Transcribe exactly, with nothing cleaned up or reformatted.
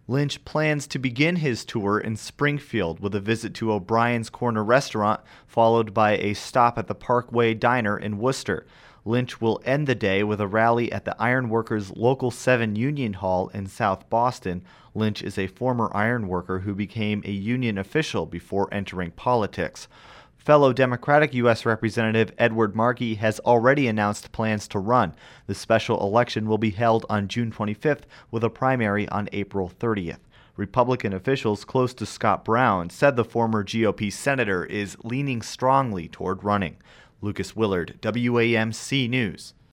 Lynch plans to begin his tour in Springfield with a visit to O'Brien's Corner Restaurant, followed by a stop at the Parkway Diner in Worcester. Lynch will end the day with a rally at the Ironworkers Local seven Union Hall in South Boston. Lynch is a former ironworker who became a union official before entering politics. Fellow Democratic U S Representative Edward Markey has already announced plans to run. The special election will be held on June twenty-fifth with a primary on April thirtieth. Republican officials close to Scott Brown said the former G O P senator is leaning strongly toward running. Lucas Willard, W A M C News.